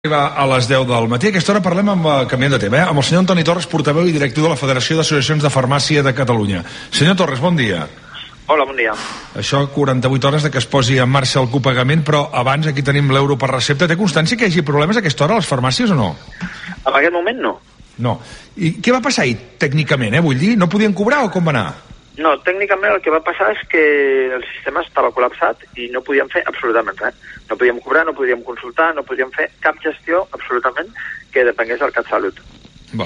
Arriba a les 10 del matí. A aquesta hora parlem canviant de tema, amb el senyor Antoni Torres, portaveu i director de la Federació d'Associacions de Farmàcia de Catalunya. Senyor Torres, bon dia. Hola, bon dia. Això, 48 hores de que es posi en marxa el copagament, però abans aquí tenim l'euro per recepta. Té constància que hi hagi problemes a aquesta hora a les farmàcies o no? En aquest moment no. No. I què va passar ahir, tècnicament, vull dir? No podien cobrar o com va anar? No, tècnicament el que va passar és que el sistema estava col·lapsat i no podíem fer absolutament res. No podíem cobrar, no podíem consultar, no podíem fer cap gestió absolutament que depengués del CatSalut. Val.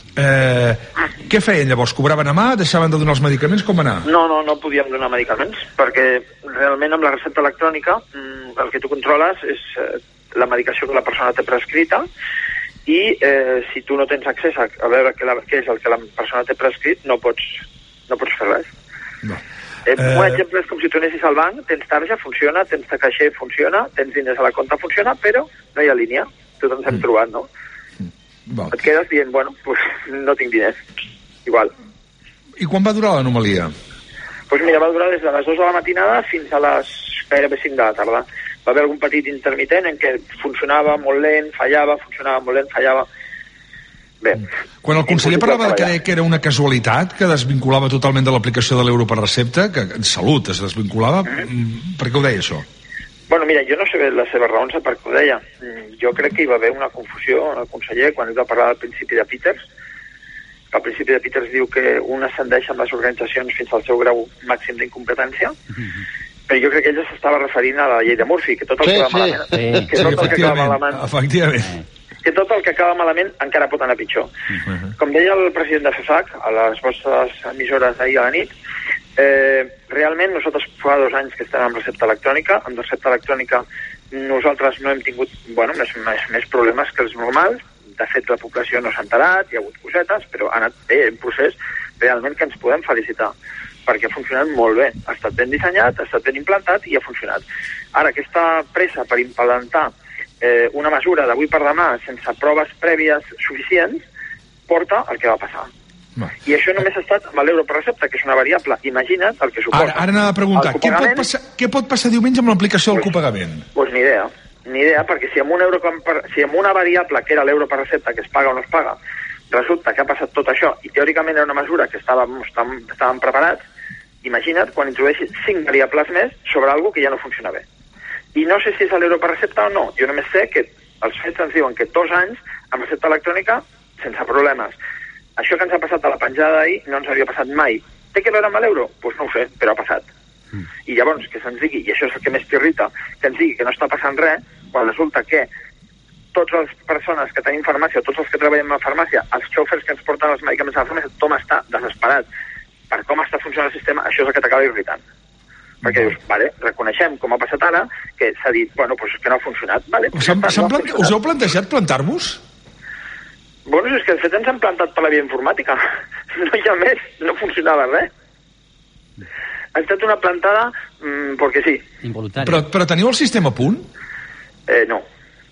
Què feien llavors? Cobraven a mà? Deixaven de donar els medicaments? Com va anar? No podíem donar medicaments, perquè realment amb la recepta electrònica el que tu controles és la medicació que la persona té prescrita i si tu no tens accés a veure què és el que la persona té prescrit, no pots fer res. No. Un exemple és com si tu anessis al banc, tens tarja, funciona, tens caixer, funciona, tens diners a la compta, funciona, però no hi ha línia. Tot ens hem trobat, no? Val. Et quedes dient, bueno, pues no tinc diners. Igual. I quan va durar l'anomalia? Pues mira, va durar des de les 2 de la matinada fins a les gairebé 5 de la tarda. Va haver algun petit intermitent en què funcionava molt lent, fallava, funcionava molt lent, fallava. Bé. Quan el conseller parlava que era una casualitat, que desvinculava totalment de l'aplicació de l'euro per recepta, que en salut es desvinculava, per què ho deia això? Bueno, mira, jo no sé les seves raons per què ho deia. Jo crec que hi va haver una confusió en el conseller quan ell va parlar del principi de Peters. El principi de Peters diu que un ascendeix amb les organitzacions fins al seu grau màxim d'incompetència, però jo crec que ell s'estava referint a la llei de Murphy, que tot el que va malament... Efectivament. Que tot el que acaba malament encara pot anar pitjor. Com deia el president de FEFAC a les vostres emissores d'ahir a la nit, realment nosaltres fa 2 anys que estem amb recepta electrònica. Amb recepta electrònica nosaltres no hem tingut més problemes que els normals. De fet, la població no s'ha enterat, hi ha hagut cosetes, però ha anat bé, un procés realment que ens podem felicitar, perquè ha funcionat molt bé. Ha estat ben dissenyat, ha estat ben implantat i ha funcionat. Ara, aquesta pressa per implantar una mesura d'avui per demà sense proves prèvies suficients porta el que va passar. I això només ha estat amb l'euro per recepta, que és una variable. Imagina't el que suposa. Ara anava a preguntar, què pot passar diumenge amb l'aplicació del copagament? Doncs ni idea, perquè si amb una variable que era l'euro per recepta, que es paga o no es paga, resulta que ha passat tot això, i teòricament era una mesura que estàvem preparats, imagina't quan introdueixis 5 variables més sobre alguna que ja no funciona bé. I no sé si és l'euro per recepta o no. Jo només sé que els fets ens diuen que 2 anys amb recepta electrònica sense problemes. Això que ens ha passat a la penjada d'ahir no ens havia passat mai. Té que veure amb l'euro? Doncs no ho sé, però ha passat. I llavors que se'ns digui, i això és el que més t'irrita, que ens digui que no està passant res, quan resulta que totes les persones que tenim farmàcia, tots els que treballem a la farmàcia, els xòfers que ens porten els medicaments a la farmàcia, tothom està desesperat per com està funcionant el sistema. Això és el que t'acaba irritant. Perquè dius, vale, reconeixem com ha passat ara, que s'ha dit, bueno, doncs que no ha funcionat. Vale, us heu plantejat plantar-vos? Bueno, és que de fet ens han plantat per la via informàtica. No hi ha més, no funcionava res. Ha estat una plantada perquè sí. Involuntària. Però teniu el sistema a punt? No,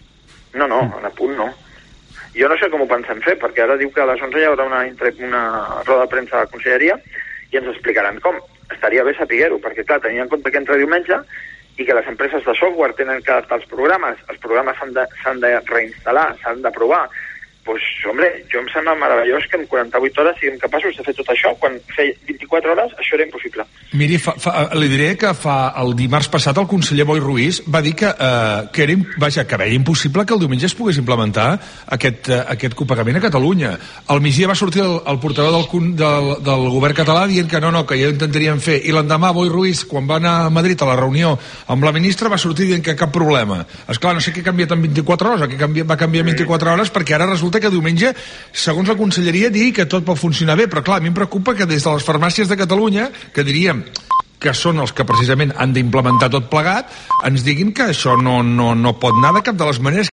a punt no. Jo no sé com ho pensem fer, perquè ara diu que a les 11 hi haurà una roda de premsa a la conselleria i ens explicaran com. Estaria bé saber-ho, perquè clar, tenint en compte que entra diumenge i que les empreses de software tenen que adaptar els programes s'han de reinstal·lar, s'han de provar. Doncs, hombre, jo em sembla meravellós que en 48 hores siguem capaços de fer tot això, quan feia 24 hores això era impossible. Miri, li diré que el dimarts passat el conseller Boi Ruiz va dir que veia impossible que el diumenge es pogués implementar aquest copagament a Catalunya. Al migdia va sortir el portaveu del govern català dient que no, que ja ho intentaríem fer, i l'endemà Boi Ruiz, quan va anar a Madrid a la reunió amb la ministra, va sortir dient que cap problema. Esclar, no sé què ha canviat en 24 hores, va canviar en 24 hores, perquè ara resulta que diumenge, segons la conselleria, digui que tot pot funcionar bé, però clar, a mi em preocupa que des de les farmàcies de Catalunya, que diríem que són els que precisament han d'implementar tot plegat, ens diguin que això no pot anar de cap de les maneres.